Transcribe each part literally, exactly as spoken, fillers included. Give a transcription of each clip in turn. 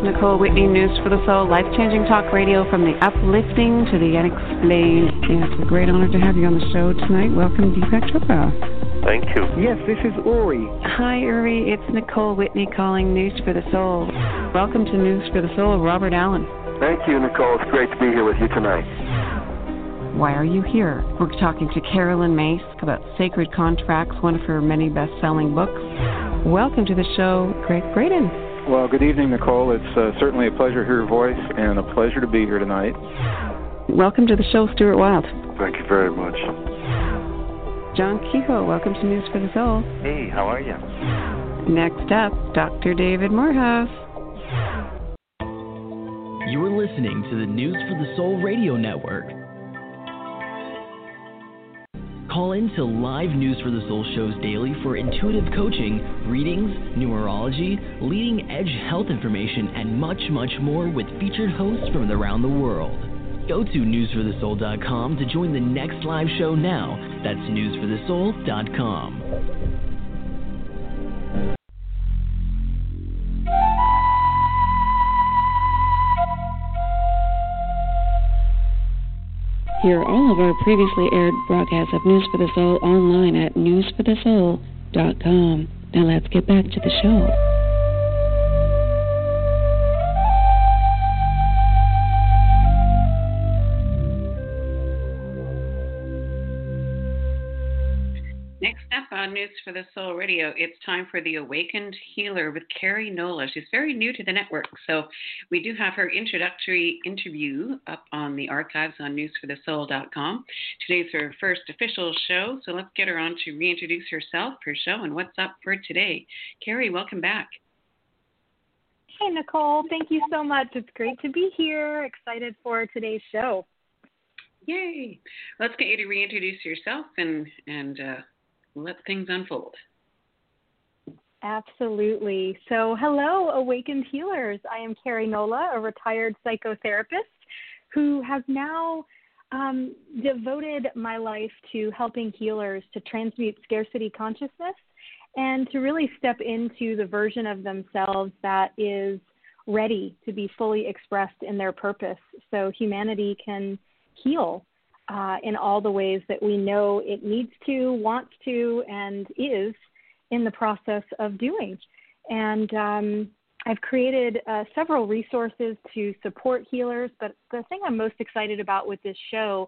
Nicole Whitney, News for the Soul, life-changing talk radio from the uplifting to the unexplained. It's a great honor to have you on the show tonight. Welcome, Deepak Chopra. Thank you. Yes, this is Uri. Hi, Uri. It's Nicole Whitney calling News for the Soul. Welcome to News for the Soul, Robert Allen. Thank you, Nicole. It's great to be here with you tonight. Why are you here? We're talking to Carolyn Myss about Sacred Contracts, one of her many best-selling books. Welcome to the show, Greg Braden. Well, good evening, Nicole. It's uh, certainly a pleasure to hear your voice and a pleasure to be here tonight. Welcome to the show, Stuart Wild. Thank you very much. John Kehoe, welcome to News for the Soul. Hey, how are you? Next up, Doctor David Morehouse. You are listening to the News for the Soul radio network. Call in to live News for the Soul shows daily for intuitive coaching, readings, numerology, leading-edge health information, and much, much more with featured hosts from around the world. Go to news for the soul dot com to join the next live show now. That's news for the soul dot com. Hear all of our previously aired broadcasts of News for the Soul online at news for the soul dot com. Now let's get back to the show. Next up on News for the Soul Radio, it's time for The Awakened Healer with Carrie Nola. She's very new to the network, so we do have her introductory interview up on the archives on news for the soul dot com. Today's her first official show, so let's get her on to reintroduce herself, her show, and what's up for today. Carrie, welcome back. Hey, Nicole. Thank you so much. It's great to be here. Excited for today's show. Yay. Let's get you to reintroduce yourself and, and uh, let things unfold. Absolutely. So, hello, Awakened Healers. I am Carrie Nola, a retired psychotherapist who has now um, devoted my life to helping healers to transmute scarcity consciousness and to really step into the version of themselves that is ready to be fully expressed in their purpose so humanity can heal Uh, in all the ways that we know it needs to, wants to, and is in the process of doing. And um, I've created uh, several resources to support healers, but the thing I'm most excited about with this show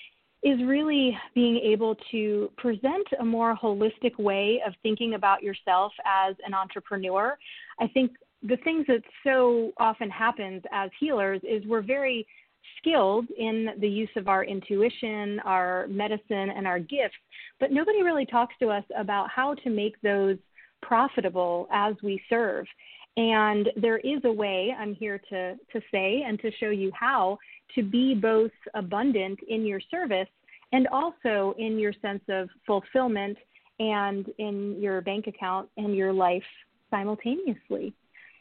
is really being able to present a more holistic way of thinking about yourself as an entrepreneur. I think the things that so often happens as healers is we're very skilled in the use of our intuition, our medicine, and our gifts, but nobody really talks to us about how to make those profitable as we serve. And there is a way, I'm here to, to say and to show you how, to be both abundant in your service and also in your sense of fulfillment and in your bank account and your life simultaneously.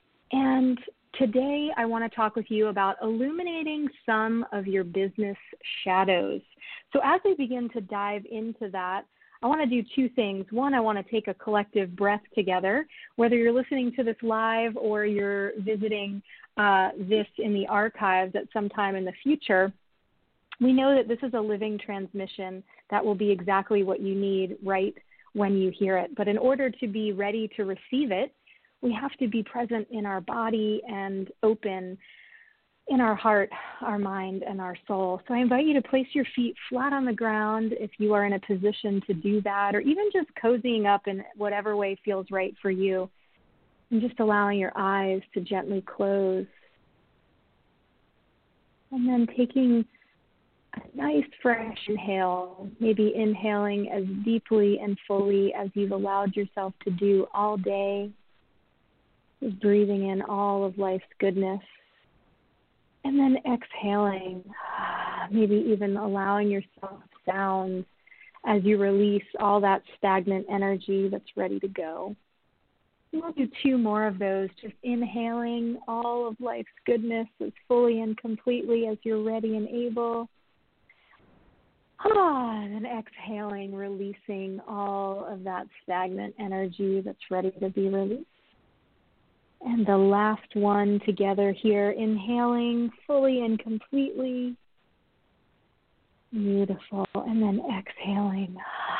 And today, I want to talk with you about illuminating some of your business shadows. So as we begin to dive into that, I want to do two things. One, I want to take a collective breath together, whether you're listening to this live or you're visiting uh, this in the archives at some time in the future. We know that this is a living transmission that will be exactly what you need right when you hear it. But in order to be ready to receive it, we have to be present in our body and open in our heart, our mind, and our soul. So I invite you to place your feet flat on the ground if you are in a position to do that, or even just cozying up in whatever way feels right for you, and just allowing your eyes to gently close. And then taking a nice fresh inhale, maybe inhaling as deeply and fully as you've allowed yourself to do all day. Just breathing in all of life's goodness. And then exhaling, maybe even allowing yourself sound as you release all that stagnant energy that's ready to go. We'll do two more of those, just inhaling all of life's goodness as fully and completely as you're ready and able. Ah, and then exhaling, releasing all of that stagnant energy that's ready to be released. And the last one together here, inhaling fully and completely. Beautiful. And then exhaling.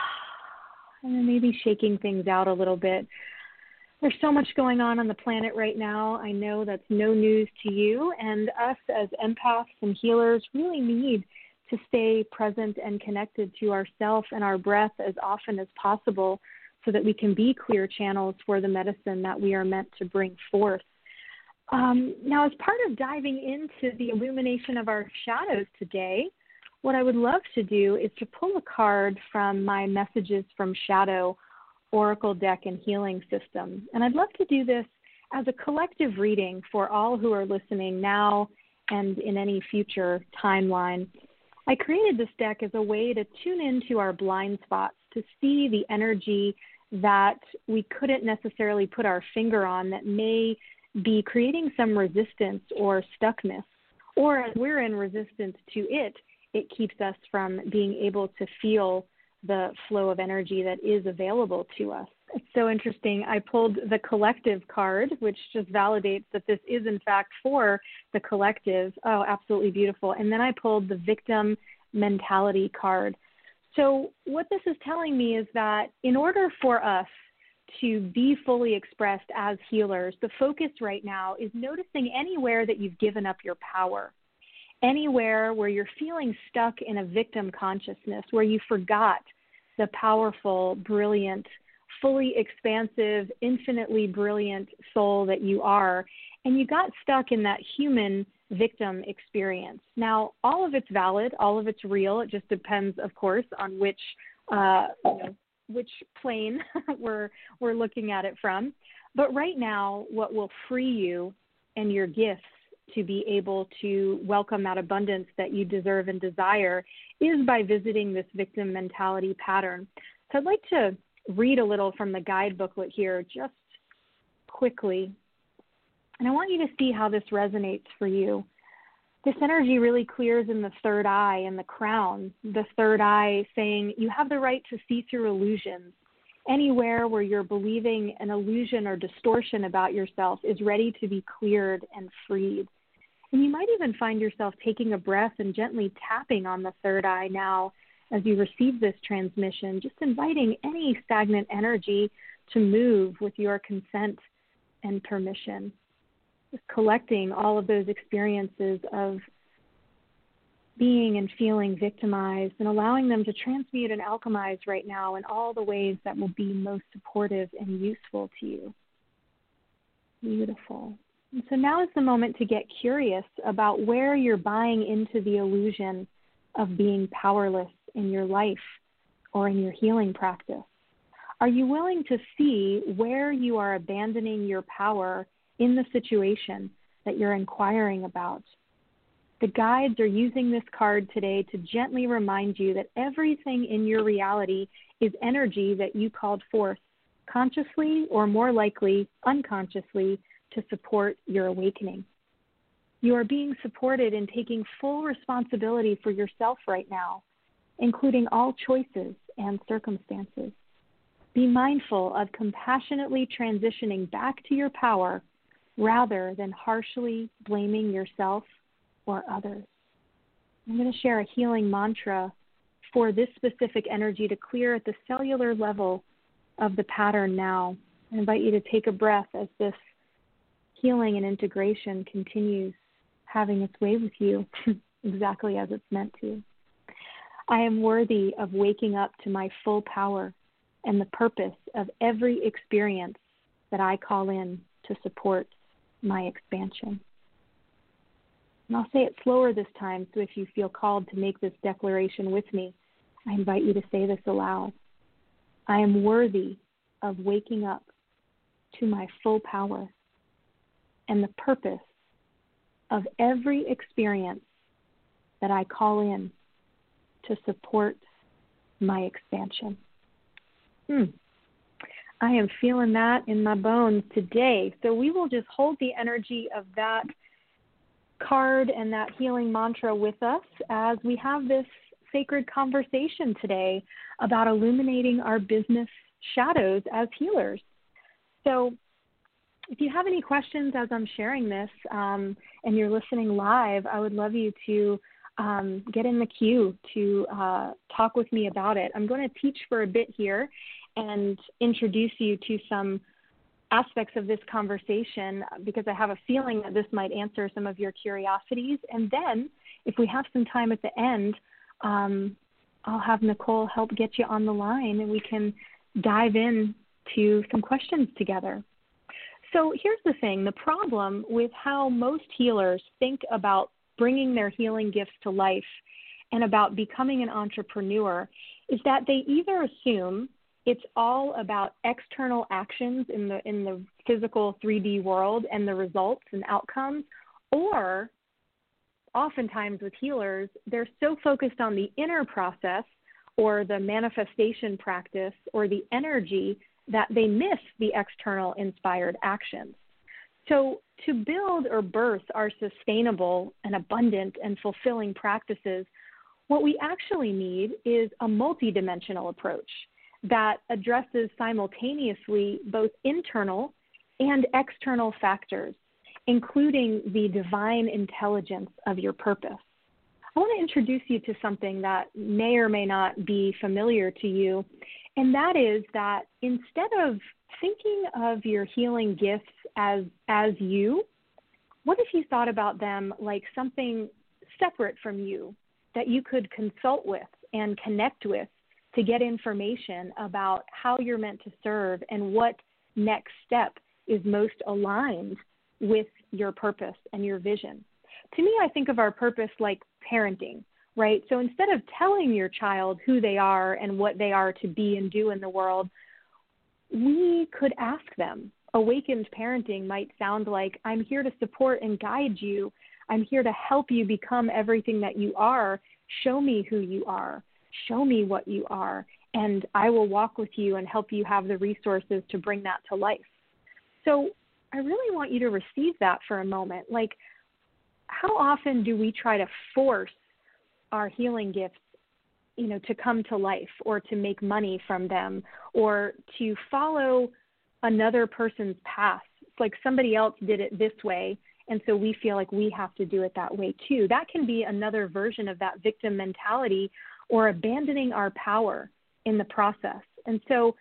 And then maybe shaking things out a little bit. There's so much going on on the planet right now. I know that's no news to you. And us as empaths and healers really need to stay present and connected to ourself and our breath as often as possible, so that we can be clear channels for the medicine that we are meant to bring forth. Um, now, as part of diving into the illumination of our shadows today, what I would love to do is to pull a card from my Messages from Shadow Oracle deck and healing system. And I'd love to do this as a collective reading for all who are listening now and in any future timeline. I created this deck as a way to tune into our blind spots, to see the energy that we couldn't necessarily put our finger on that may be creating some resistance or stuckness. Or as we're in resistance to it, it keeps us from being able to feel the flow of energy that is available to us. It's so interesting. I pulled the collective card, which just validates that this is in fact for the collective. Oh, absolutely beautiful. And then I pulled the victim mentality card. So what this is telling me is that in order for us to be fully expressed as healers, the focus right now is noticing anywhere that you've given up your power, anywhere where you're feeling stuck in a victim consciousness, where you forgot the powerful, brilliant, fully expansive, infinitely brilliant soul that you are, and you got stuck in that human victim experience. Now, all of it's valid, all of it's real. It just depends, of course, on which uh, you know, which plane we're we're looking at it from. But right now, what will free you and your gifts to be able to welcome that abundance that you deserve and desire is by visiting this victim mentality pattern. So I'd like to read a little from the guide booklet here just quickly. And I want you to see how this resonates for you. This energy really clears in the third eye and the crown, the third eye saying you have the right to see through illusions. Anywhere where you're believing an illusion or distortion about yourself is ready to be cleared and freed. And you might even find yourself taking a breath and gently tapping on the third eye now as you receive this transmission, just inviting any stagnant energy to move with your consent and permission. Just collecting all of those experiences of being and feeling victimized and allowing them to transmute and alchemize right now in all the ways that will be most supportive and useful to you. Beautiful. And so now is the moment to get curious about where you're buying into the illusion of being powerless in your life or in your healing practice. Are you willing to see where you are abandoning your power in the situation that you're inquiring about? The guides are using this card today to gently remind you that everything in your reality is energy that you called forth, consciously or more likely unconsciously, to support your awakening. You are being supported in taking full responsibility for yourself right now, including all choices and circumstances. Be mindful of compassionately transitioning back to your power rather than harshly blaming yourself or others. I'm going to share a healing mantra for this specific energy to clear at the cellular level of the pattern now. I invite you to take a breath as this healing and integration continues having its way with you exactly as it's meant to. I am worthy of waking up to my full power and the purpose of every experience that I call in to support my expansion. And I'll say it slower this time, so if you feel called to make this declaration with me, I invite you to say this aloud. I am worthy of waking up to my full power and the purpose of every experience that I call in to support my expansion. Hmm. I am feeling that in my bones today. So we will just hold the energy of that card and that healing mantra with us as we have this sacred conversation today about illuminating our business shadows as healers. So if you have any questions as I'm sharing this um, and you're listening live, I would love you to um, get in the queue to uh, talk with me about it. I'm going to teach for a bit here and introduce you to some aspects of this conversation because I have a feeling that this might answer some of your curiosities. And then if we have some time at the end, um, I'll have Nicole help get you on the line and we can dive in to some questions together. So here's the thing. The problem with how most healers think about bringing their healing gifts to life and about becoming an entrepreneur is that they either assume it's all about external actions in the in the physical three D world and the results and outcomes, or oftentimes with healers, they're so focused on the inner process or the manifestation practice or the energy that they miss the external inspired actions. So to build or birth our sustainable and abundant and fulfilling practices, what we actually need is a multidimensional approach that addresses simultaneously both internal and external factors, including the divine intelligence of your purpose. I want to introduce you to something that may or may not be familiar to you, and that is that instead of thinking of your healing gifts as as you, what if you thought about them like something separate from you that you could consult with and connect with to get information about how you're meant to serve and what next step is most aligned with your purpose and your vision. To me, I think of our purpose like parenting, right? So instead of telling your child who they are and what they are to be and do in the world, we could ask them. Awakened parenting might sound like, I'm here to support and guide you. I'm here to help you become everything that you are. Show me who you are. Show me what you are, and I will walk with you and help you have the resources to bring that to life. So I really want you to receive that for a moment. Like, how often do we try to force our healing gifts, you know, to come to life or to make money from them or to follow another person's path? It's like somebody else did it this way, and so we feel like we have to do it that way too. That can be another version of that victim mentality or abandoning our power in the process. And so,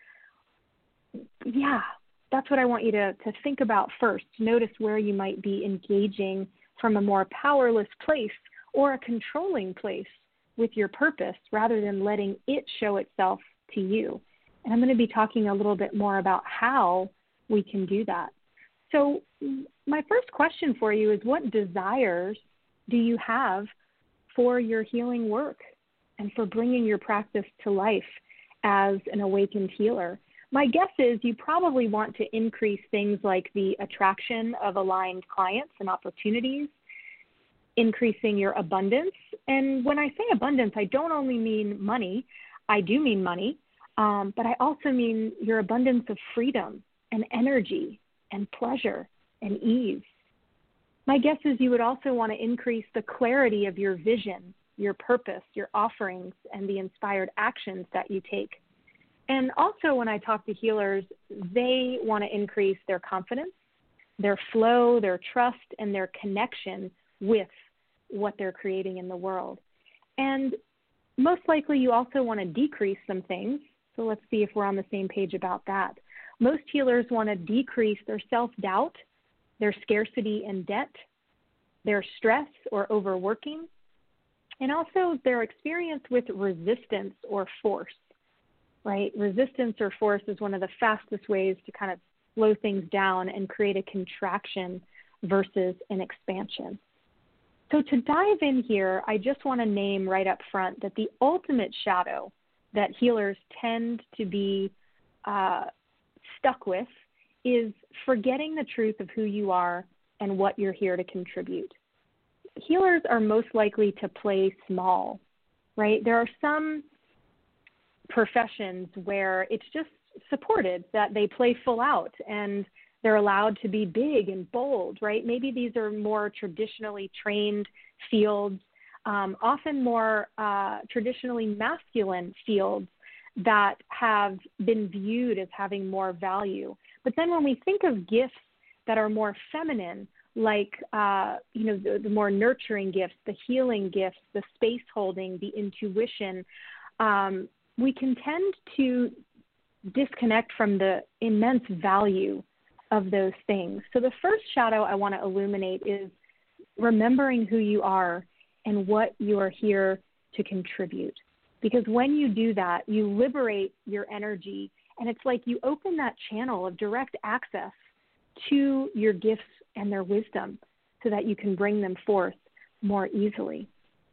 yeah, that's what I want you to, to think about first. Notice where you might be engaging from a more powerless place or a controlling place with your purpose rather than letting it show itself to you. And I'm going to be talking a little bit more about how we can do that. So my first question for you is, what desires do you have for your healing work and for bringing your practice to life as an awakened healer? My guess is you probably want to increase things like the attraction of aligned clients and opportunities, increasing your abundance. And when I say abundance, I don't only mean money. I do mean money, um, but I also mean your abundance of freedom and energy and pleasure and ease. My guess is you would also want to increase the clarity of your vision, your purpose, your offerings, and the inspired actions that you take. And also when I talk to healers, they want to increase their confidence, their flow, their trust, and their connection with what they're creating in the world. And most likely you also want to decrease some things. So let's see if we're on the same page about that. Most healers want to decrease their self-doubt, their scarcity and debt, their stress or overworking, and also their experience with resistance or force, right? Resistance or force is one of the fastest ways to kind of slow things down and create a contraction versus an expansion. So to dive in here, I just want to name right up front that the ultimate shadow that healers tend to be uh, stuck with is forgetting the truth of who you are and what you're here to contribute. Healers are most likely to play small, right? There are some professions where it's just supported that they play full out and they're allowed to be big and bold, right? Maybe these are more traditionally trained fields, um, often more uh, traditionally masculine fields that have been viewed as having more value. But then when we think of gifts that are more feminine, like, uh, you know, the, the more nurturing gifts, the healing gifts, the space holding, the intuition, um, we can tend to disconnect from the immense value of those things. So the first shadow I want to illuminate is remembering who you are and what you are here to contribute. Because when you do that, you liberate your energy, and it's like you open that channel of direct access to your gifts and their wisdom so that you can bring them forth more easily.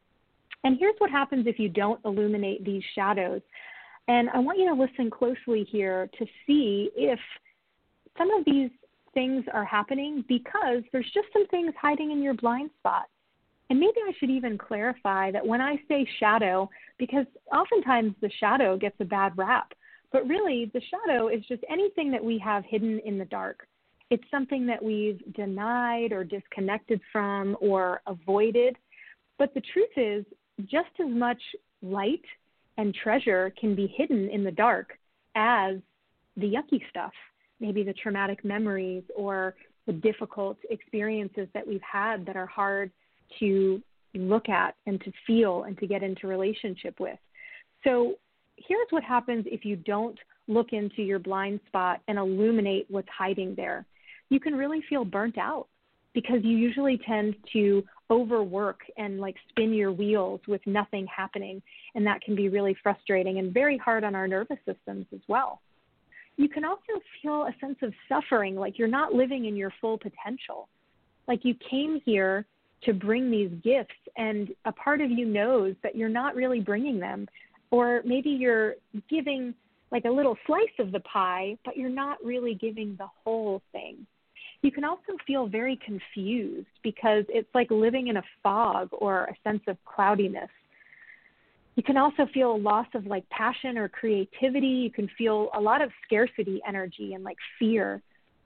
And here's what happens if you don't illuminate these shadows. And I want you to listen closely here to see if some of these things are happening because there's just some things hiding in your blind spot. And maybe I should even clarify that when I say shadow, because oftentimes the shadow gets a bad rap, but really the shadow is just anything that we have hidden in the dark. It's something that we've denied or disconnected from or avoided. But the truth is, just as much light and treasure can be hidden in the dark as the yucky stuff, maybe the traumatic memories or the difficult experiences that we've had that are hard to look at and to feel and to get into relationship with. So here's what happens if you don't look into your blind spot and illuminate what's hiding there. You can really feel burnt out because you usually tend to overwork and like spin your wheels with nothing happening. And that can be really frustrating and very hard on our nervous systems as well. You can also feel a sense of suffering, like you're not living in your full potential. Like you came here to bring these gifts and a part of you knows that you're not really bringing them. Or maybe you're giving like a little slice of the pie, but you're not really giving the whole thing. You can also feel very confused because it's like living in a fog or a sense of cloudiness. You can also feel a loss of like passion or creativity. You can feel a lot of scarcity energy and like fear.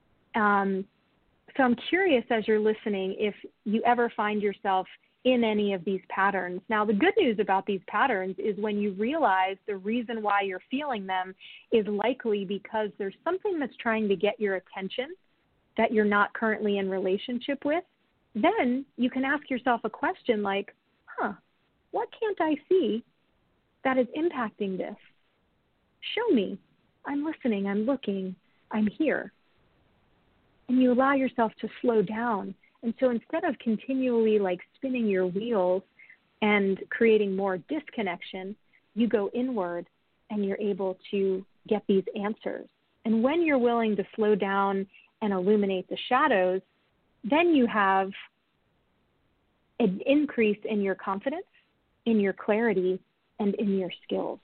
Um, so I'm curious as you're listening if you ever find yourself in any of these patterns. Now, the good news about these patterns is when you realize the reason why you're feeling them is likely because there's something that's trying to get your attention that you're not currently in relationship with, then you can ask yourself a question like, huh, what can't I see that is impacting this? Show me. I'm listening. I'm looking. I'm here. And you allow yourself to slow down. And so instead of continually like spinning your wheels and creating more disconnection, you go inward and you're able to get these answers. And when you're willing to slow down and illuminate the shadows, then you have an increase in your confidence, in your clarity, and in your skills.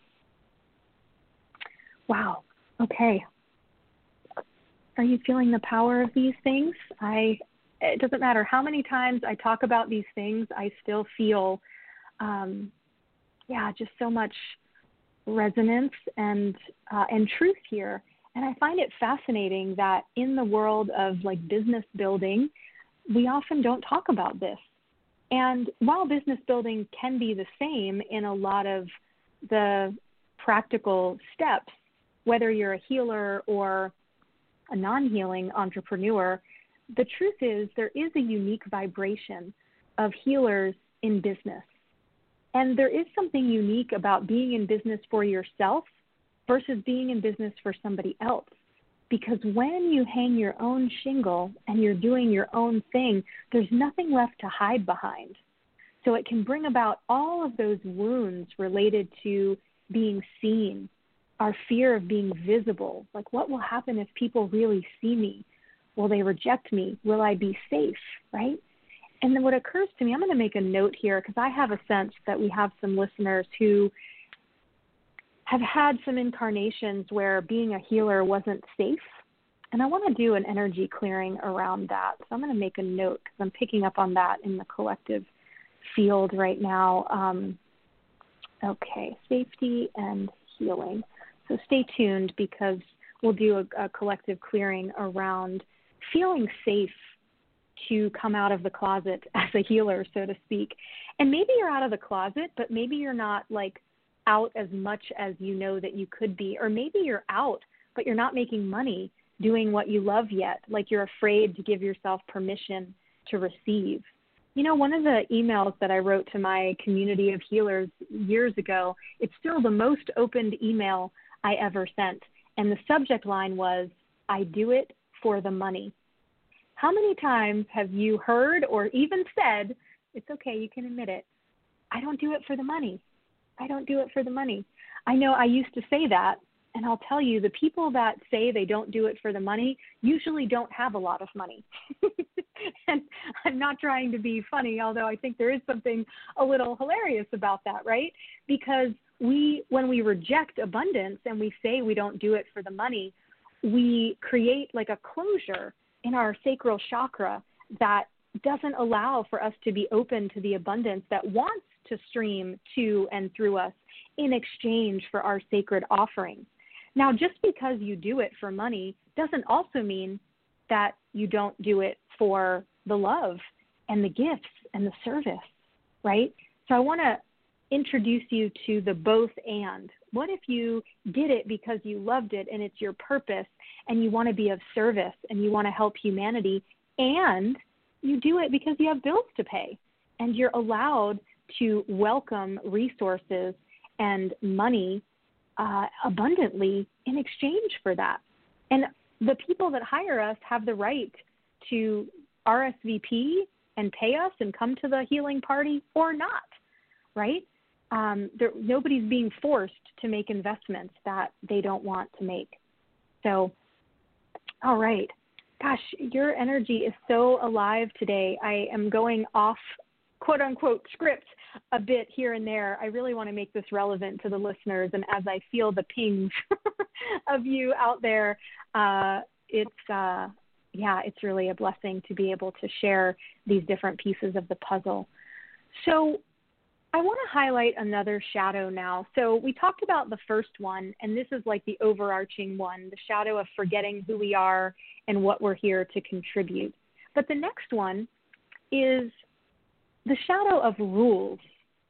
Wow. Okay. Are you feeling the power of these things? I. It doesn't matter how many times I talk about these things, I still feel, um, yeah, just so much resonance and uh, and truth here. And I find it fascinating that in the world of like business building, we often don't talk about this. And while business building can be the same in a lot of the practical steps, whether you're a healer or a non-healing entrepreneur, the truth is there is a unique vibration of healers in business. And there is something unique about being in business for yourself versus being in business for somebody else. Because when you hang your own shingle and you're doing your own thing, there's nothing left to hide behind. So it can bring about all of those wounds related to being seen, our fear of being visible. Like, what will happen if people really see me? Will they reject me? Will I be safe, right? And then what occurs to me, I'm going to make a note here because I have a sense that we have some listeners who have had some incarnations where being a healer wasn't safe. And I want to do an energy clearing around that. So I'm going to make a note because I'm picking up on that in the collective field right now. Um, okay, safety and healing. So stay tuned because we'll do a, a collective clearing around feeling safe to come out of the closet as a healer, so to speak. And maybe you're out of the closet, but maybe you're not like out as much as you know that you could be. Or maybe you're out, but you're not making money doing what you love yet, like you're afraid to give yourself permission to receive. You know, one of the emails that I wrote to my community of healers years ago, it's still the most opened email I ever sent. And the subject line was, I do it for the money. How many times have you heard or even said, it's okay, you can admit it, I don't do it for the money. I don't do it for the money. I know I used to say that, and I'll tell you, the people that say they don't do it for the money usually don't have a lot of money. And I'm not trying to be funny, although I think there is something a little hilarious about that, right? Because we, when we reject abundance and we say we don't do it for the money, we create like a closure in our sacral chakra that doesn't allow for us to be open to the abundance that wants to stream to and through us in exchange for our sacred offering. Now, just because you do it for money doesn't also mean that you don't do it for the love and the gifts and the service, right? So I want to introduce you to the both and. What if you did it because you loved it and it's your purpose and you want to be of service and you want to help humanity, and you do it because you have bills to pay and you're allowed to welcome resources and money uh, abundantly in exchange for that. And the people that hire us have the right to R S V P and pay us and come to the healing party or not, right? Um, there, nobody's being forced to make investments that they don't want to make. So, all right. Gosh, your energy is so alive today. I am going off, quote unquote, script a bit here and there. I really want to make this relevant to the listeners. And as I feel the pings of you out there, uh, it's, uh, yeah, it's really a blessing to be able to share these different pieces of the puzzle. So I want to highlight another shadow now. So we talked about the first one, and this is like the overarching one, the shadow of forgetting who we are and what we're here to contribute. But the next one is the shadow of rules.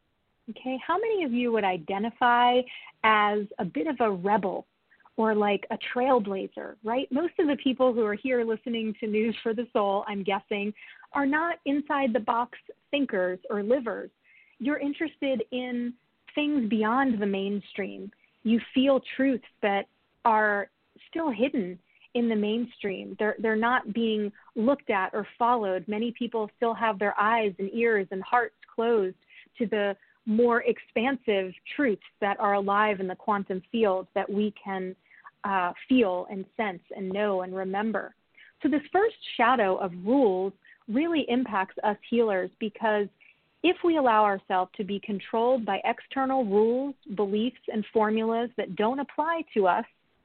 Okay, how many of you would identify as a bit of a rebel or like a trailblazer, right? Most of the people who are here listening to News for the Soul, I'm guessing, are not inside the box thinkers or livers. You're interested in things beyond the mainstream. You feel truths that are still hidden in the mainstream. They're, they're not being looked at or followed. Many people still have their eyes and ears and hearts closed to the more expansive truths that are alive in the quantum field that we can uh, feel and sense and know and remember. So this first shadow of rules really impacts us healers, because if we allow ourselves to be controlled by external rules, beliefs, and formulas that don't apply to us,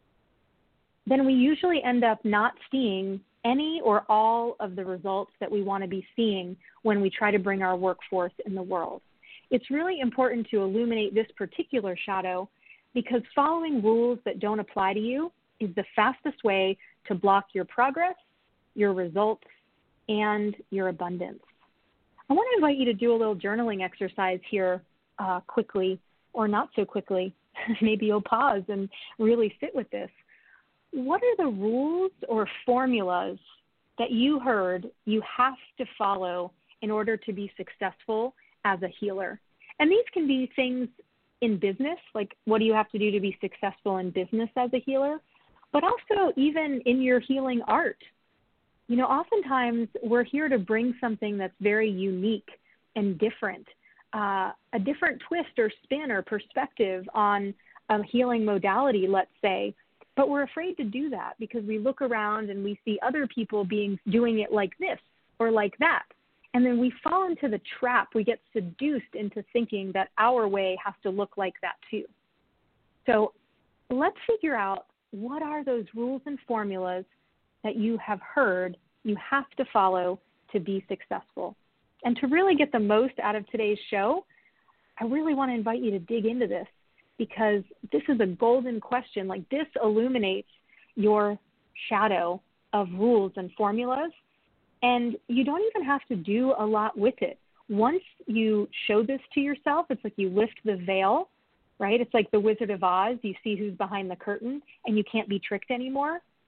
then we usually end up not seeing any or all of the results that we want to be seeing when we try to bring our workforce in the world. It's really important to illuminate this particular shadow, because following rules that don't apply to you is the fastest way to block your progress, your results, and your abundance. I want to invite you to do a little journaling exercise here uh, quickly, or not so quickly. Maybe you'll pause and really sit with this. What are the rules or formulas that you heard you have to follow in order to be successful as a healer? And these can be things in business, like what do you have to do to be successful in business as a healer, but also even in your healing art. You know, oftentimes we're here to bring something that's very unique and different, uh, a different twist or spin or perspective on a healing modality, let's say, but we're afraid to do that because we look around and we see other people being doing it like this or like that. And then we fall into the trap. We get seduced into thinking that our way has to look like that too. So let's figure out, what are those rules and formulas that you have heard you have to follow to be successful? And to really get the most out of today's show, I really want to invite you to dig into this, because this is a golden question. Like, this illuminates your shadow of rules and formulas, and you don't even have to do a lot with it. Once you show this to yourself, it's like you lift the veil, right? It's like the Wizard of Oz. You see who's behind the curtain, and you can't be tricked anymore.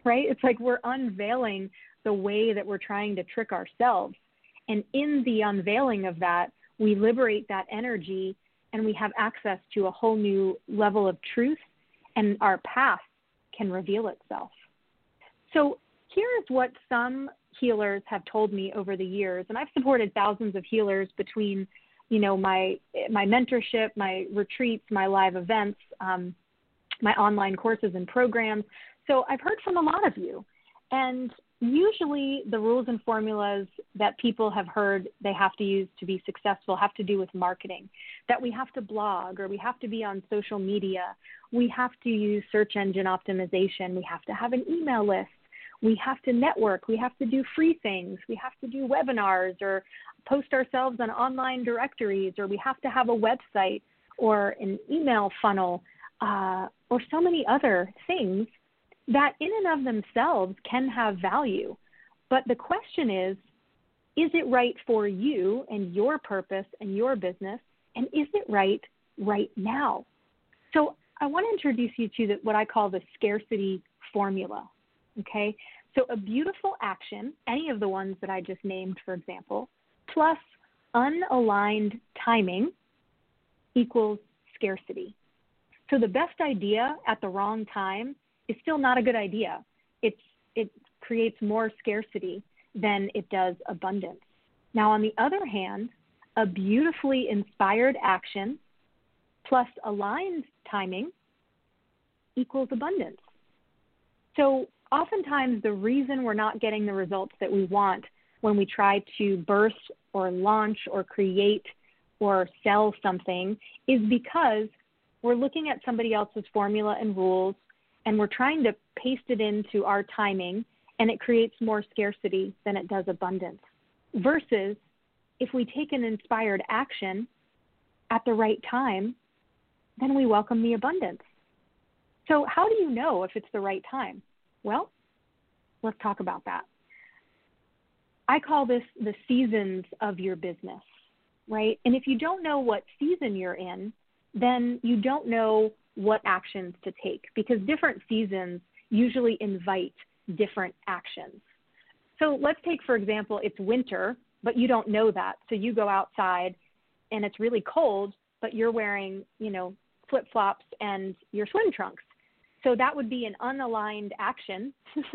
right? It's like we're unveiling the way that we're trying to trick ourselves. And in the unveiling of that, we liberate that energy and we have access to a whole new level of truth, and our path can reveal itself. So here's what some healers have told me over the years, and I've supported thousands of healers between, you know, my my mentorship, my retreats, my live events, um, my online courses and programs. So I've heard from a lot of you, and usually the rules and formulas that people have heard they have to use to be successful have to do with marketing, that we have to blog or we have to be on social media. We have to use search engine optimization. We have to have an email list. We have to network. We have to do free things. We have to do webinars or post ourselves on online directories, or we have to have a website or an email funnel, uh, or so many other things that in and of themselves can have value. But the question is, is it right for you and your purpose and your business? And is it right right now? So I want to introduce you to the, what I call the scarcity formula, okay? So a beautiful action, any of the ones that I just named, for example, plus unaligned timing equals scarcity. So the best idea at the wrong time is still not a good idea. It's, it creates more scarcity than it does abundance. Now, on the other hand, a beautifully inspired action plus aligned timing equals abundance. So oftentimes the reason we're not getting the results that we want when we try to burst or launch or create or sell something is because we're looking at somebody else's formula and rules, and we're trying to paste it into our timing, and it creates more scarcity than it does abundance. Versus if we take an inspired action at the right time, then we welcome the abundance. So how do you know if it's the right time? Well, let's talk about that. I call this the seasons of your business, right? And if you don't know what season you're in, then you don't know what actions to take, because different seasons usually invite different actions. So let's take, for example, it's winter, but you don't know that. So you go outside and it's really cold, but you're wearing, you know, flip-flops and your swim trunks. So that would be an unaligned action,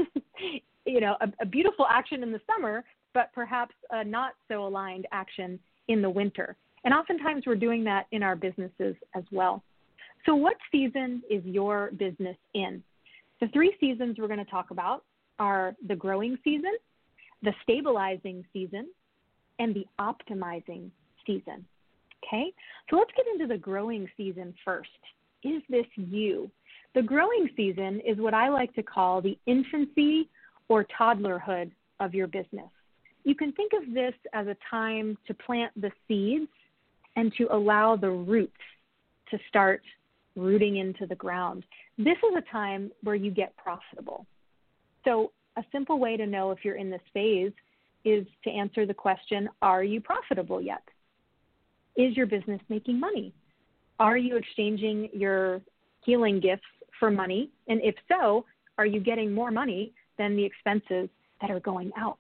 you know, a, a beautiful action in the summer, but perhaps a not so aligned action in the winter. And oftentimes we're doing that in our businesses as well. So what season is your business in? The three seasons we're going to talk about are the growing season, the stabilizing season, and the optimizing season. Okay? So let's get into the growing season first. Is this you? The growing season is what I like to call the infancy or toddlerhood of your business. You can think of this as a time to plant the seeds and to allow the roots to start rooting into the ground. This is a time where you get profitable. So a simple way to know if you're in this phase is to answer the question, are you profitable yet? Is your business making money? Are you exchanging your healing gifts for money? And if so, are you getting more money than the expenses that are going out?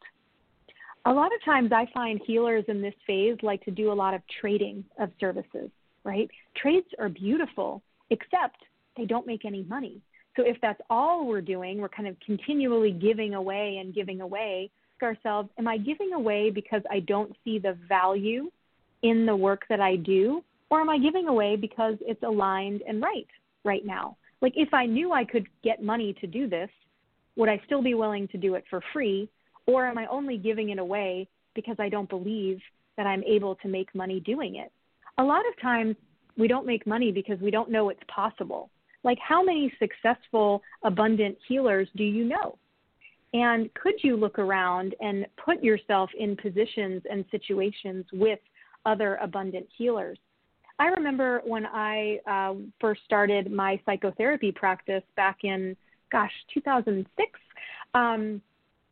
A lot of times I find healers in this phase like to do a lot of trading of services, right? Trades are beautiful, except they don't make any money. So if that's all we're doing, we're kind of continually giving away and giving away, ask ourselves, am I giving away because I don't see the value in the work that I do? Or am I giving away because it's aligned and right right now? Like if I knew I could get money to do this, would I still be willing to do it for free? Or am I only giving it away because I don't believe that I'm able to make money doing it? A lot of times we don't make money because we don't know it's possible. Like how many successful, abundant healers do you know? And could you look around and put yourself in positions and situations with other abundant healers? I remember when I uh, first started my psychotherapy practice back in, gosh, two thousand six, um,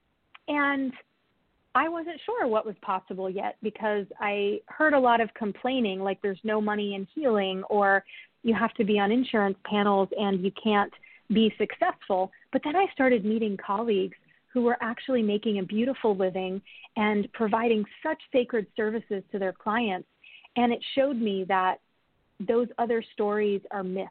and I wasn't sure what was possible yet because I heard a lot of complaining, like there's no money in healing, or you have to be on insurance panels and you can't be successful. But then I started meeting colleagues who were actually making a beautiful living and providing such sacred services to their clients. And it showed me that those other stories are myths,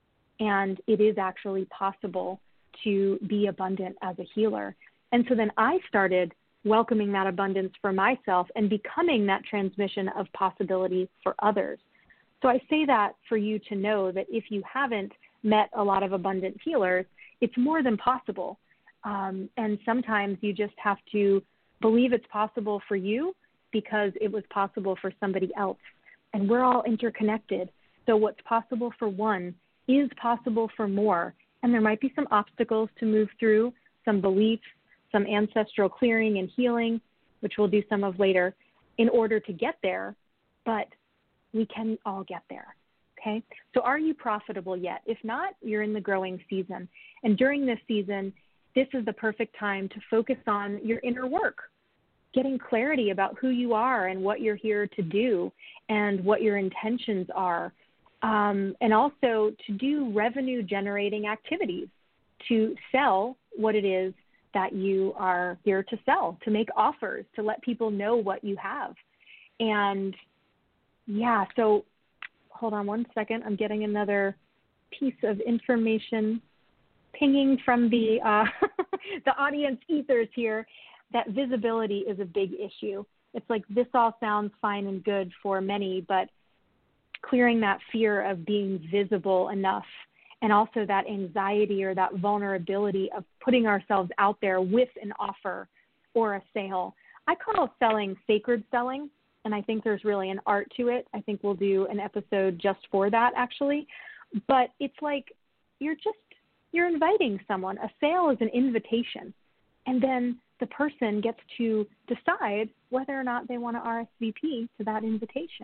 and it is actually possible to be abundant as a healer. And so then I started welcoming that abundance for myself and becoming that transmission of possibility for others. So I say that for you to know that if you haven't met a lot of abundant healers, it's more than possible. Um, and sometimes you just have to believe it's possible for you because it was possible for somebody else. And we're all interconnected. So what's possible for one is possible for more. And there might be some obstacles to move through, some beliefs, some ancestral clearing and healing, which we'll do some of later, in order to get there. But we can all get there. Okay? So are you profitable yet? If not, you're in the growing season. And during this season, this is the perfect time to focus on your inner work, getting clarity about who you are and what you're here to do and what your intentions are. Um, and also to do revenue generating activities, to sell what it is that you are here to sell, to make offers, to let people know what you have. And yeah, so hold on one second. I'm getting another piece of information pinging from the uh, the audience ethers here, that visibility is a big issue. It's like this all sounds fine and good for many, but clearing that fear of being visible enough, and also that anxiety or that vulnerability of putting ourselves out there with an offer or a sale. I call selling sacred selling, and I think there's really an art to it. I think we'll do an episode just for that, actually. But it's like you're just, you're inviting someone. A sale is an invitation, and then the person gets to decide whether or not they want to R S V P to that invitation.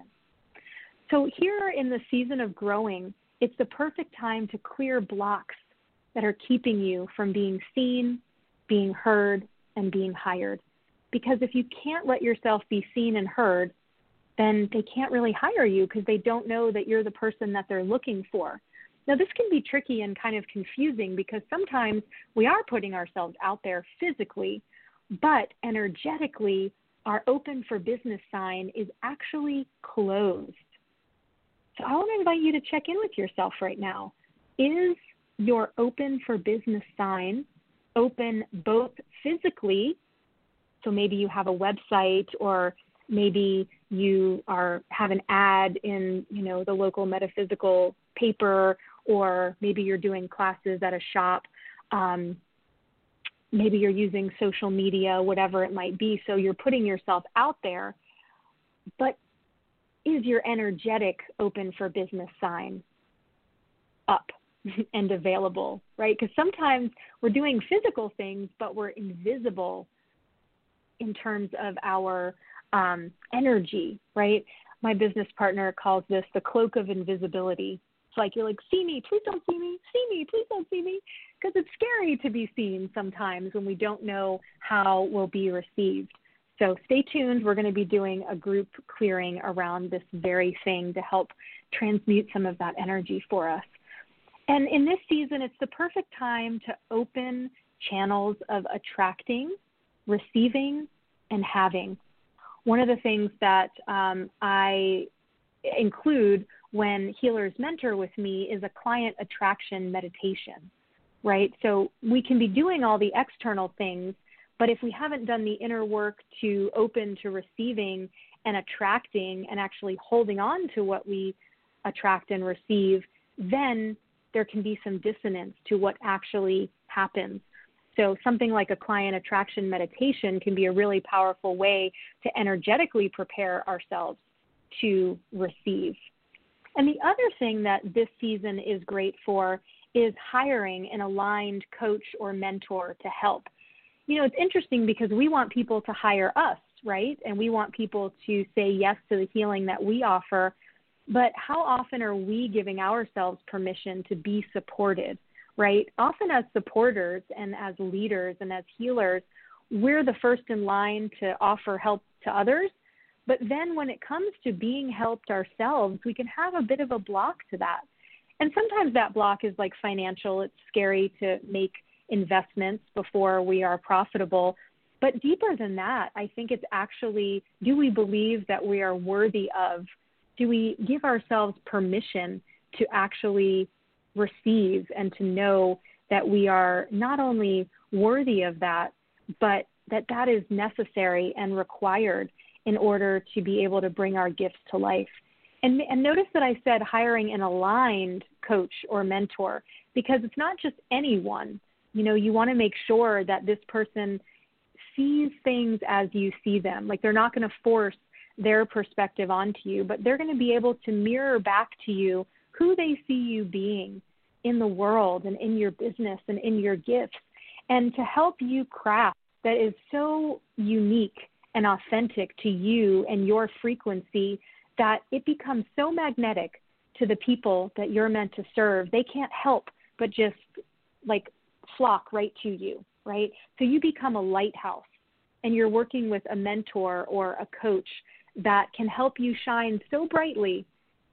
So here in the season of growing, it's the perfect time to clear blocks that are keeping you from being seen, being heard, and being hired. Because if you can't let yourself be seen and heard, then they can't really hire you because they don't know that you're the person that they're looking for. Now, this can be tricky and kind of confusing because sometimes we are putting ourselves out there physically, but energetically, our open for business sign is actually closed. So I want to invite you to check in with yourself right now. Is your open for business sign open both physically? So maybe you have a website, or maybe you are have an ad in, you know, the local metaphysical paper, or maybe you're doing classes at a shop. Um, maybe you're using social media, whatever it might be. So you're putting yourself out there, but is your energetic open for business sign up and available, right? Because sometimes we're doing physical things, but we're invisible in terms of our um, energy, right? My business partner calls this the cloak of invisibility. It's like, you're like, see me, please don't see me, see me, please don't see me, because it's scary to be seen sometimes when we don't know how we'll be received. So stay tuned. We're going to be doing a group clearing around this very thing to help transmute some of that energy for us. And in this season, it's the perfect time to open channels of attracting, receiving, and having. One of the things that um, I include when healers mentor with me is a client attraction meditation, right? So we can be doing all the external things, but if we haven't done the inner work to open to receiving and attracting and actually holding on to what we attract and receive, then there can be some dissonance to what actually happens. So something like a client attraction meditation can be a really powerful way to energetically prepare ourselves to receive. And the other thing that this season is great for is hiring an aligned coach or mentor to help. You know, it's interesting because we want people to hire us, right? And we want people to say yes to the healing that we offer. But how often are we giving ourselves permission to be supported, right? Often as supporters and as leaders and as healers, we're the first in line to offer help to others. But then when it comes to being helped ourselves, we can have a bit of a block to that. And sometimes that block is like financial. It's scary to make investments before we are profitable. But deeper than that, I think it's actually, do we believe that we are worthy of, do we give ourselves permission to actually receive and to know that we are not only worthy of that, but that that is necessary and required in order to be able to bring our gifts to life. And, and notice that I said hiring an aligned coach or mentor, because it's not just anyone. You know, you want to make sure that this person sees things as you see them. Like, they're not going to force their perspective onto you, but they're going to be able to mirror back to you who they see you being in the world and in your business and in your gifts, and to help you craft that is so unique and authentic to you and your frequency that it becomes so magnetic to the people that you're meant to serve. They can't help but just like flock right to you, right? So you become a lighthouse, and you're working with a mentor or a coach that can help you shine so brightly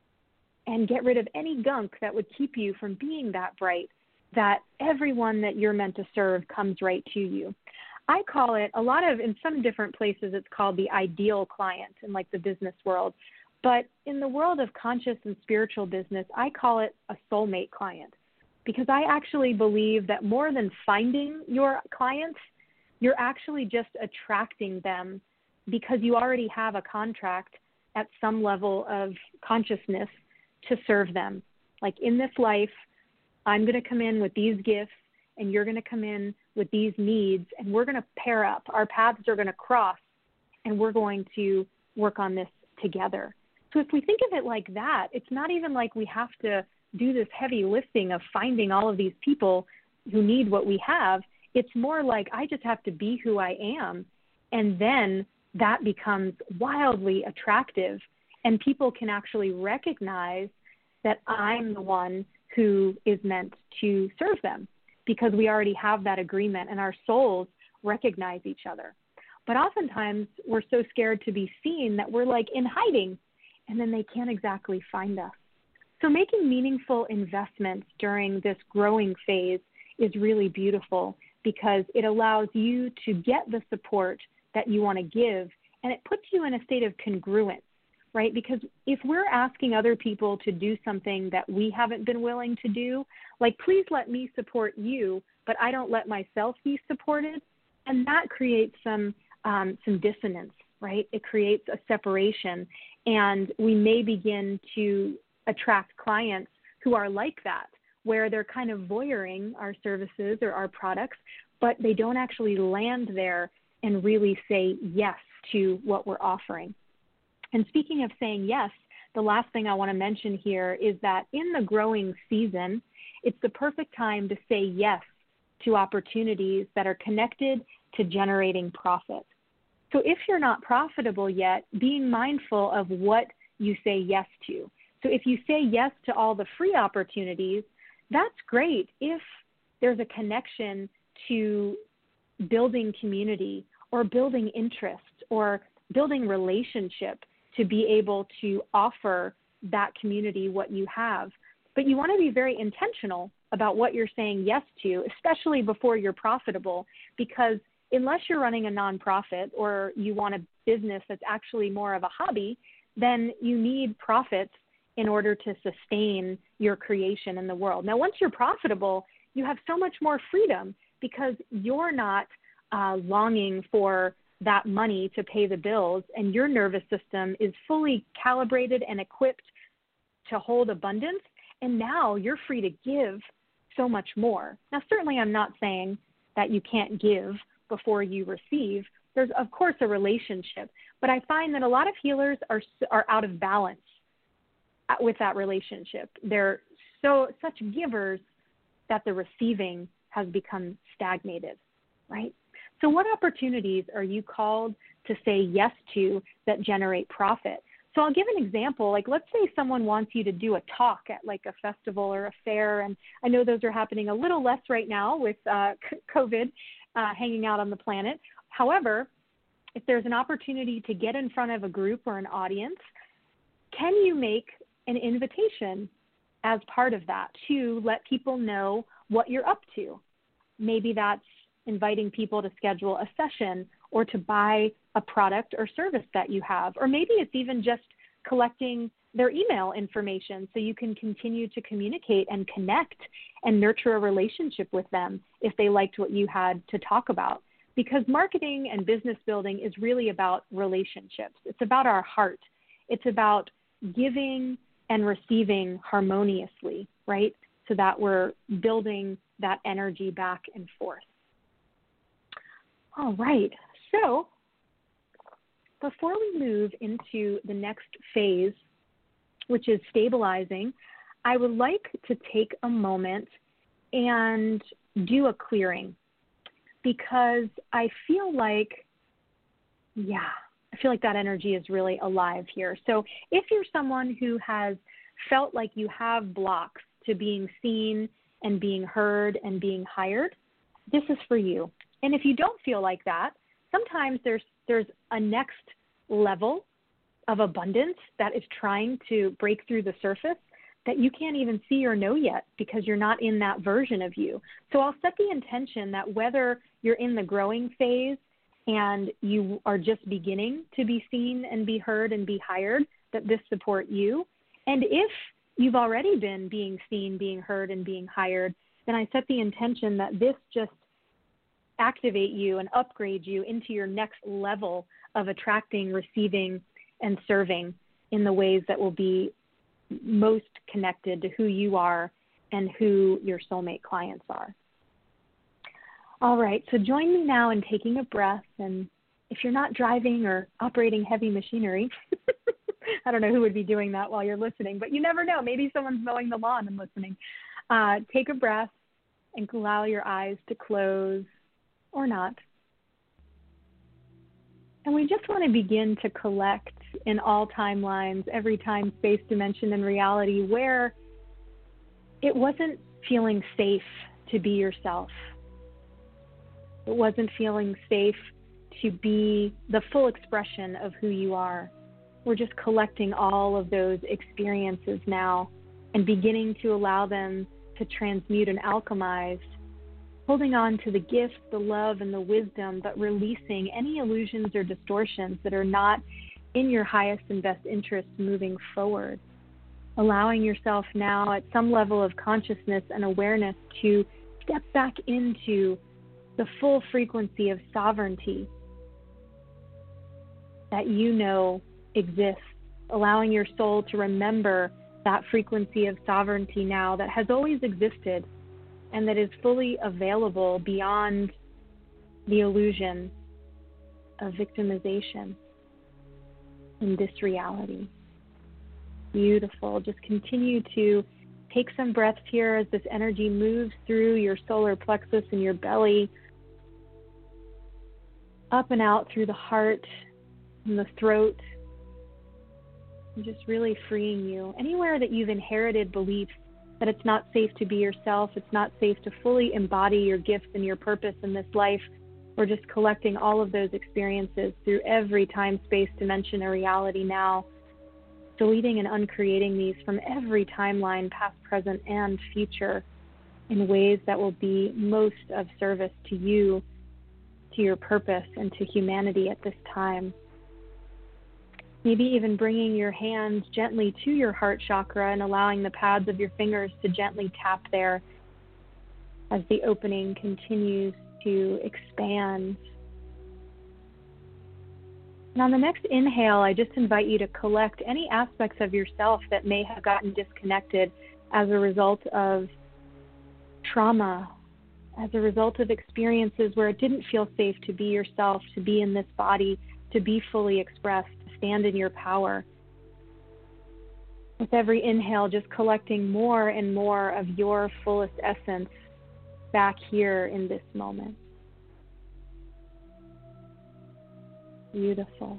and get rid of any gunk that would keep you from being that bright, that everyone that you're meant to serve comes right to you. I call it a lot of, in some different places, it's called the ideal client in like the business world. But in the world of conscious and spiritual business, I call it a soulmate client, because I actually believe that more than finding your clients, you're actually just attracting them because you already have a contract at some level of consciousness to serve them. Like, in this life, I'm going to come in with these gifts, and you're going to come in with these needs, and we're going to pair up. Our paths are going to cross, and we're going to work on this together. So if we think of it like that, it's not even like we have to do this heavy lifting of finding all of these people who need what we have. It's more like I just have to be who I am, and then that becomes wildly attractive, and people can actually recognize that I'm the one who is meant to serve them, because we already have that agreement and our souls recognize each other. But oftentimes we're so scared to be seen that we're like in hiding, and then they can't exactly find us. So making meaningful investments during this growing phase is really beautiful, because it allows you to get the support that you want to give, and it puts you in a state of congruence, right? Because if we're asking other people to do something that we haven't been willing to do, like, please let me support you, but I don't let myself be supported, and that creates some um, some dissonance, right? It creates a separation, and we may begin to attract clients who are like that, where they're kind of voyeuring our services or our products, but they don't actually land there and really say yes to what we're offering. And speaking of saying yes, the last thing I want to mention here is that in the growing season, it's the perfect time to say yes to opportunities that are connected to generating profit. So if you're not profitable yet, being mindful of what you say yes to. So if you say yes to all the free opportunities, that's great if there's a connection to building community or building interest or building relationship to be able to offer that community what you have. But you want to be very intentional about what you're saying yes to, especially before you're profitable, because unless you're running a nonprofit or you want a business that's actually more of a hobby, then you need profits in order to sustain your creation in the world. Now, once you're profitable, you have so much more freedom, because you're not uh, longing for that money to pay the bills, and your nervous system is fully calibrated and equipped to hold abundance, and now you're free to give so much more. Now, certainly I'm not saying that you can't give before you receive. There's, of course, a relationship, but I find that a lot of healers are are out of balance with that relationship. They're so such givers that the receiving has become stagnated, right? So what opportunities are you called to say yes to that generate profit? So I'll give an example. Like, let's say someone wants you to do a talk at like a festival or a fair, and I know those are happening a little less right now with uh, COVID uh, hanging out on the planet. However, if there's an opportunity to get in front of a group or an audience, can you make an invitation as part of that to let people know what you're up to. Maybe that's inviting people to schedule a session or to buy a product or service that you have. Or maybe it's even just collecting their email information so you can continue to communicate and connect and nurture a relationship with them if they liked what you had to talk about. Because marketing and business building is really about relationships. It's about our heart. It's about giving and receiving harmoniously, right? So that we're building that energy back and forth. All right. So before we move into the next phase, which is stabilizing, I would like to take a moment and do a clearing, because I feel like, yeah, I feel like that energy is really alive here. So if you're someone who has felt like you have blocks to being seen and being heard and being hired, this is for you. And if you don't feel like that, sometimes there's there's a next level of abundance that is trying to break through the surface that you can't even see or know yet because you're not in that version of you. So I'll set the intention that whether you're in the growing phase and you are just beginning to be seen and be heard and be hired, that this support you. And if you've already been being seen, being heard, and being hired, then I set the intention that this just activate you and upgrade you into your next level of attracting, receiving, and serving in the ways that will be most connected to who you are and who your soulmate clients are. All right, so join me now in taking a breath. And if you're not driving or operating heavy machinery, I don't know who would be doing that while you're listening, but you never know. Maybe someone's mowing the lawn and listening. Uh, take a breath and allow your eyes to close or not. And we just want to begin to collect in all timelines, every time, space, dimension, and reality, where it wasn't feeling safe to be yourself. It wasn't feeling safe to be the full expression of who you are. We're just collecting all of those experiences now and beginning to allow them to transmute and alchemize, holding on to the gift, the love, and the wisdom, but releasing any illusions or distortions that are not in your highest and best interest moving forward. Allowing yourself now at some level of consciousness and awareness to step back into the full frequency of sovereignty that you know exists, allowing your soul to remember that frequency of sovereignty now that has always existed and that is fully available beyond the illusion of victimization in this reality. Beautiful. Just continue to take some breaths here as this energy moves through your solar plexus and your belly, up and out through the heart and the throat, and just really freeing you. Anywhere that you've inherited beliefs that it's not safe to be yourself, it's not safe to fully embody your gifts and your purpose in this life, we're just collecting all of those experiences through every time, space, dimension, or reality now, deleting and uncreating these from every timeline, past, present, and future, in ways that will be most of service to you, to your purpose, and to humanity at this time. Maybe even bringing your hands gently to your heart chakra and allowing the pads of your fingers to gently tap there as the opening continues to expand. And on the next inhale, I just invite you to collect any aspects of yourself that may have gotten disconnected as a result of trauma, as a result of experiences where it didn't feel safe to be yourself, to be in this body, to be fully expressed, to stand in your power. With every inhale, just collecting more and more of your fullest essence back here in this moment. Beautiful.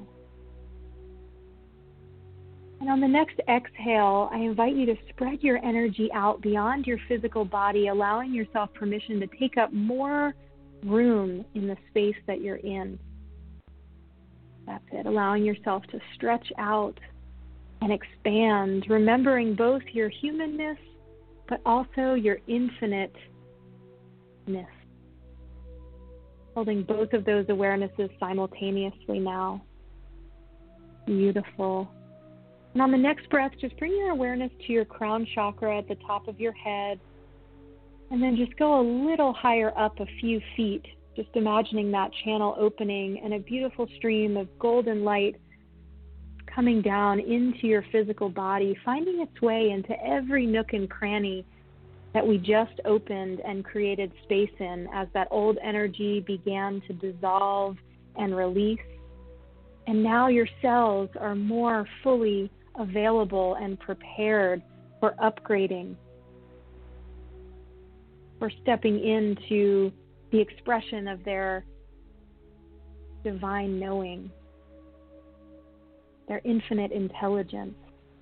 And on the next exhale, I invite you to spread your energy out beyond your physical body, allowing yourself permission to take up more room in the space that you're in. That's it, allowing yourself to stretch out and expand, remembering both your humanness but also your infiniteness. Holding both of those awarenesses simultaneously now. Beautiful. And on the next breath, just bring your awareness to your crown chakra at the top of your head. And then just go a little higher up a few feet, just imagining that channel opening and a beautiful stream of golden light coming down into your physical body, finding its way into every nook and cranny that we just opened and created space in as that old energy began to dissolve and release. And now your cells are more fully available and prepared for upgrading, for stepping into the expression of their divine knowing, their infinite intelligence.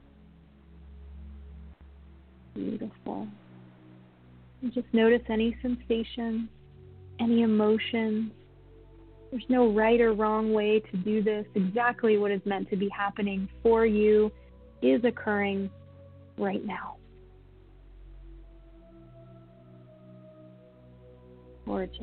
Beautiful. And just notice any sensations, any emotions. There's no right or wrong way to do this. Exactly what is meant to be happening for you is occurring right now. Gorgeous.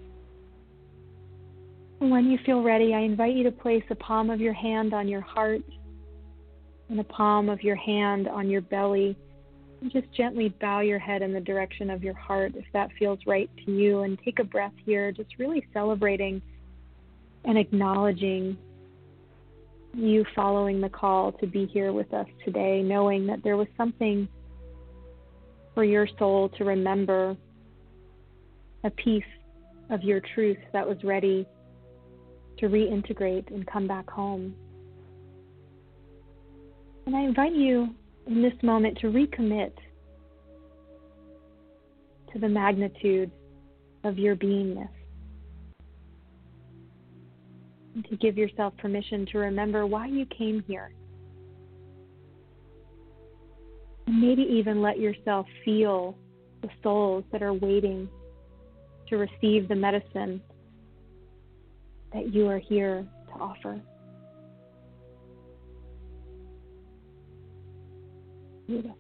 And when you feel ready, I invite you to place a palm of your hand on your heart and a palm of your hand on your belly. And just gently bow your head in the direction of your heart if that feels right to you. And take a breath here, just really celebrating and acknowledging you following the call to be here with us today, knowing that there was something for your soul to remember, a piece of your truth that was ready to reintegrate and come back home. And I invite you in this moment to recommit to the magnitude of your beingness, and to give yourself permission to remember why you came here. And maybe even let yourself feel the souls that are waiting to receive the medicine that you are here to offer. Beautiful.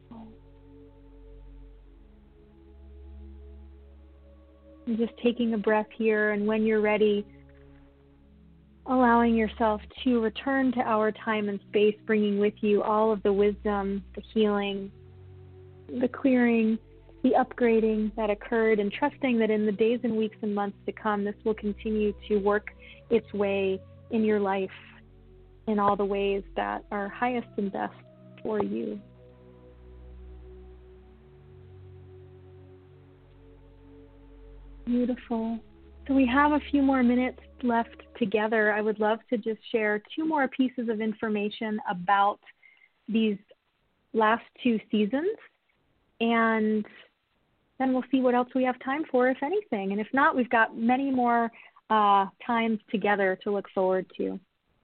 And just taking a breath here, and when you're ready, allowing yourself to return to our time and space, bringing with you all of the wisdom, the healing, the clearing, the upgrading that occurred, and trusting that in the days and weeks and months to come, this will continue to work its way in your life in all the ways that are highest and best for you. Beautiful. So we have a few more minutes left together. I would love to just share two more pieces of information about these last two seasons, and then we'll see what else we have time for, if anything. And if not, we've got many more uh, times together to look forward to.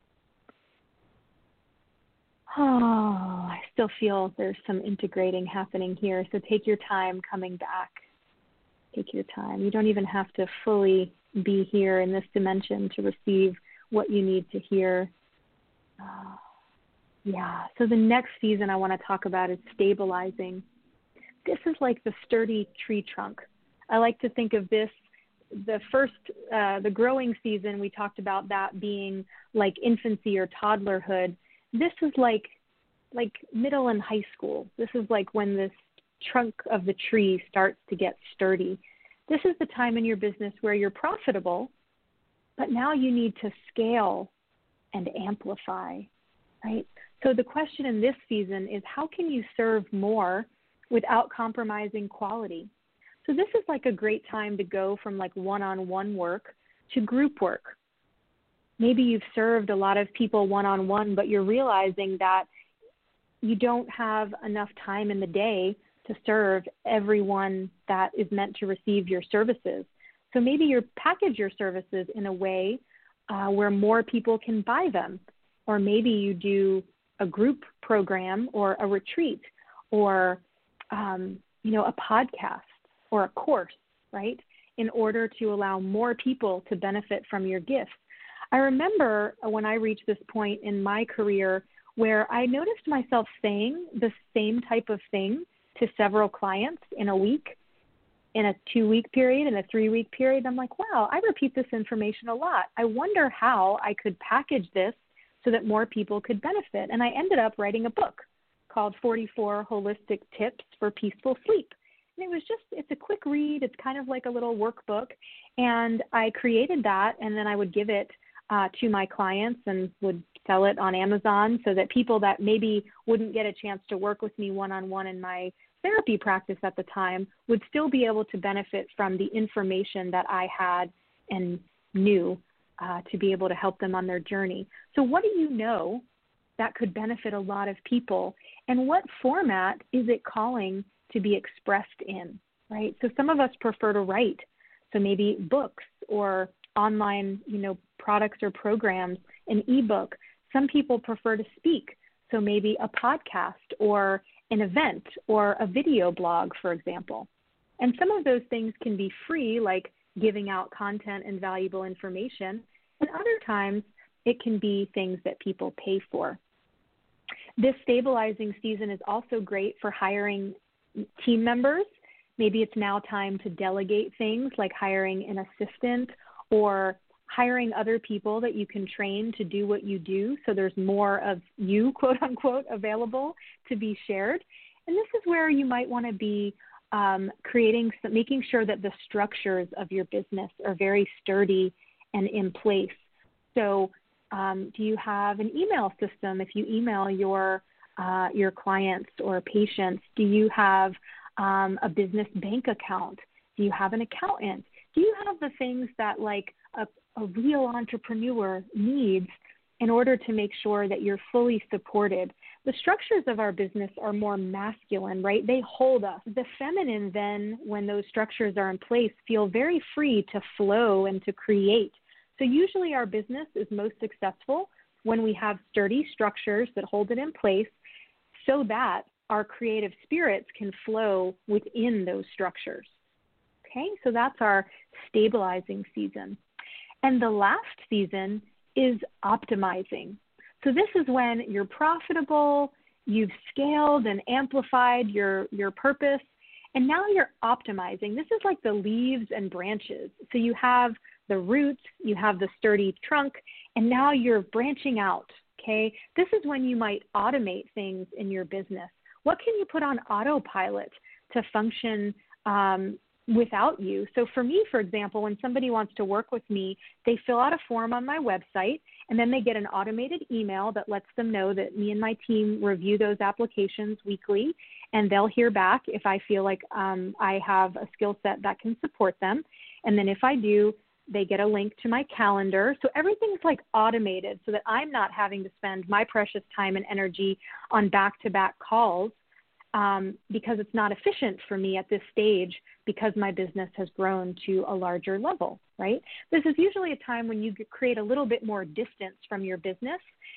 Oh, I still feel there's some integrating happening here, so take your time coming back. Take your time. You don't even have to fully be here in this dimension to receive what you need to hear. Uh, yeah, so the next season I want to talk about is stabilizing. This is like the sturdy tree trunk. I like to think of this, the first, uh, the growing season, we talked about that being like infancy or toddlerhood. This is like, like middle and high school. This is like when this trunk of the tree starts to get sturdy. This is the time in your business where you're profitable, but now you need to scale and amplify, right? So the question in this season is, how can you serve more without compromising quality? So this is like a great time to go from like one-on-one work to group work. Maybe you've served a lot of people one-on-one, but you're realizing that you don't have enough time in the day to serve everyone that is meant to receive your services. So maybe you package your services in a way uh, where more people can buy them. Or maybe you do a group program or a retreat or, um, you know, a podcast or a course, right, in order to allow more people to benefit from your gifts. I remember when I reached this point in my career where I noticed myself saying the same type of thing to several clients in a week, in a two-week period, in a three-week period. I'm like, wow, I repeat this information a lot. I wonder how I could package this so that more people could benefit. And I ended up writing a book called forty-four Holistic Tips for Peaceful Sleep. And it was just, it's a quick read. It's kind of like a little workbook. And I created that, and then I would give it uh, to my clients and would sell it on Amazon so that people that maybe wouldn't get a chance to work with me one-on-one in my therapy practice at the time would still be able to benefit from the information that I had and knew uh, to be able to help them on their journey. So what do you know that could benefit a lot of people, and what format is it calling to be expressed in, right? So some of us prefer to write, so maybe books or online, you know, products or programs, an ebook. Some people prefer to speak, so maybe a podcast or an event or a video blog, for example. And some of those things can be free, like giving out content and valuable information, and other times it can be things that people pay for. This stabilizing season is also great for hiring team members. Maybe it's now time to delegate things like hiring an assistant or hiring other people that you can train to do what you do, so there's more of you, quote unquote, available to be shared. And this is where you might want to be um, creating, some, making sure that the structures of your business are very sturdy and in place. So um, do you have an email system if you email your uh, your clients or patients? Do you have um, a business bank account? Do you have an accountant? Do you have the things that like a, a real entrepreneur needs in order to make sure that you're fully supported? The structures of our business are more masculine, right? They hold us. The feminine then, when those structures are in place, feel very free to flow and to create. So usually our business is most successful when we have sturdy structures that hold it in place so that our creative spirits can flow within those structures. Okay, so that's our stabilizing season. And the last season is optimizing. So this is when you're profitable, you've scaled and amplified your, your purpose, and now you're optimizing. This is like the leaves and branches. So you have the roots, you have the sturdy trunk, and now you're branching out, okay? This is when you might automate things in your business. What can you put on autopilot to function um, without you? So for me, for example, when somebody wants to work with me, they fill out a form on my website, and then they get an automated email that lets them know that me and my team review those applications weekly, and they'll hear back if I feel like um, I have a skill set that can support them. And then if I do, they get a link to my calendar. So everything's like automated so that I'm not having to spend my precious time and energy on back-to-back calls um, because it's not efficient for me at this stage because my business has grown to a larger level, right? This is usually a time when you create a little bit more distance from your business.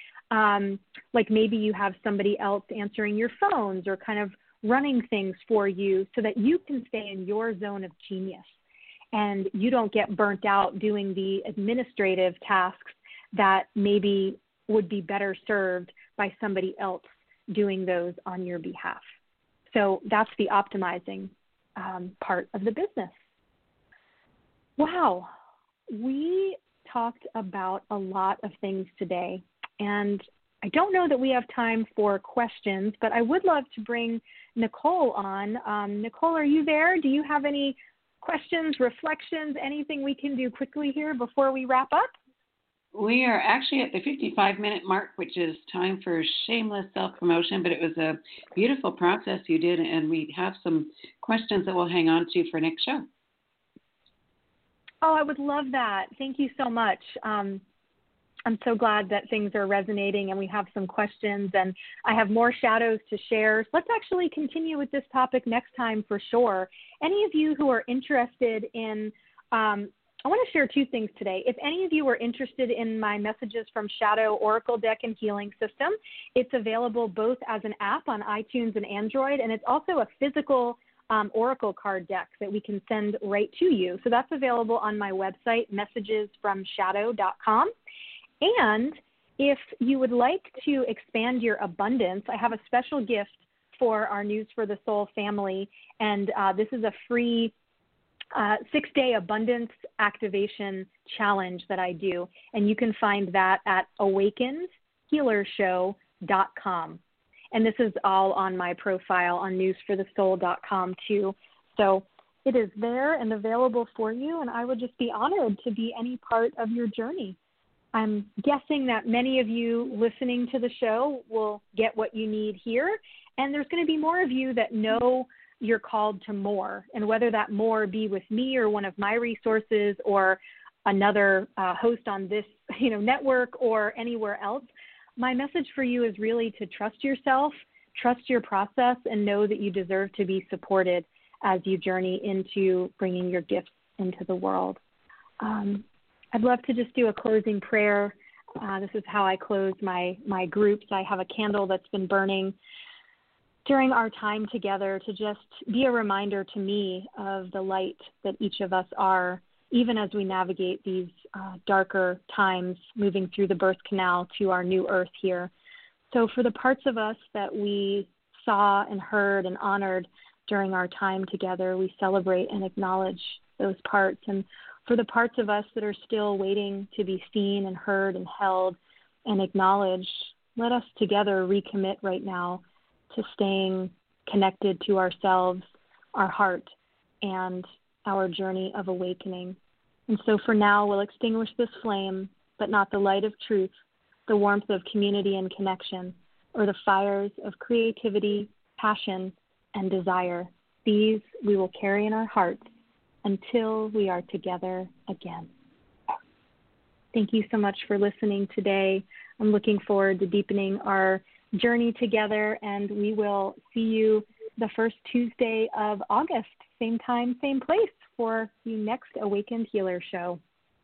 Um, like maybe you have somebody else answering your phones or kind of running things for you so that you can stay in your zone of genius. And you don't get burnt out doing the administrative tasks that maybe would be better served by somebody else doing those on your behalf. So that's the optimizing um, part of the business. Wow. We talked about a lot of things today, and I don't know that we have time for questions, but I would love to bring Nicole on. Um, Nicole, are you there? Do you have any questions, reflections, anything we can do quickly here before we wrap up? We are actually at the fifty-five minute mark, which is time for shameless self-promotion, but it was a beautiful process you did, and we have some questions that we'll hang on to for next show. Oh, I would love that. Thank you so much. Um, I'm so glad that things are resonating and we have some questions, and I have more shadows to share. Let's actually continue with this topic next time for sure. Any of you who are interested in, um, I want to share two things today. If any of you are interested in my Messages from Shadow Oracle Deck and Healing System, it's available both as an app on iTunes and Android, and it's also a physical um, Oracle card deck that we can send right to you. So that's available on my website, messages from shadow dot com. And if you would like to expand your abundance, I have a special gift for our News for the Soul family. And uh, this is a free uh, six-day abundance activation challenge that I do. And you can find that at awakened healer show dot com. And this is all on my profile on news for the soul dot com too. So it is there and available for you, and I would just be honored to be any part of your journey. I'm guessing that many of you listening to the show will get what you need here, and there's going to be more of you that know you're called to more, and whether that more be with me or one of my resources or another uh, host on this you know, network or anywhere else, my message for you is really to trust yourself, trust your process, and know that you deserve to be supported as you journey into bringing your gifts into the world. Um, I'd love to just do a closing prayer. Uh, this is how I close my, my groups. I have a candle that's been burning during our time together to just be a reminder to me of the light that each of us are, even as we navigate these uh, darker times moving through the birth canal to our new earth here. So for the parts of us that we saw and heard and honored during our time together, we celebrate and acknowledge those parts. And for the parts of us that are still waiting to be seen and heard and held and acknowledged, let us together recommit right now to staying connected to ourselves, our heart, and our journey of awakening. And so for now, we'll extinguish this flame, but not the light of truth, the warmth of community and connection, or the fires of creativity, passion, and desire. These we will carry in our hearts until we are together again. Thank you so much for listening today. I'm looking forward to deepening our journey together, and we will see you the first Tuesday of August, same time, same place, for the next Awakened Healer show.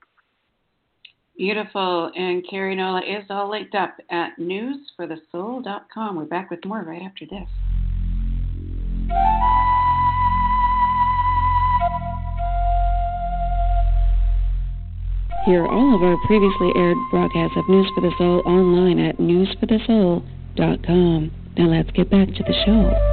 Beautiful. And Carrie Nola is all linked up at news for the soul dot com. We're back with more right after this. Hear all of our previously aired broadcasts of News for the Soul online at news for the soul dot com. Now let's get back to the show.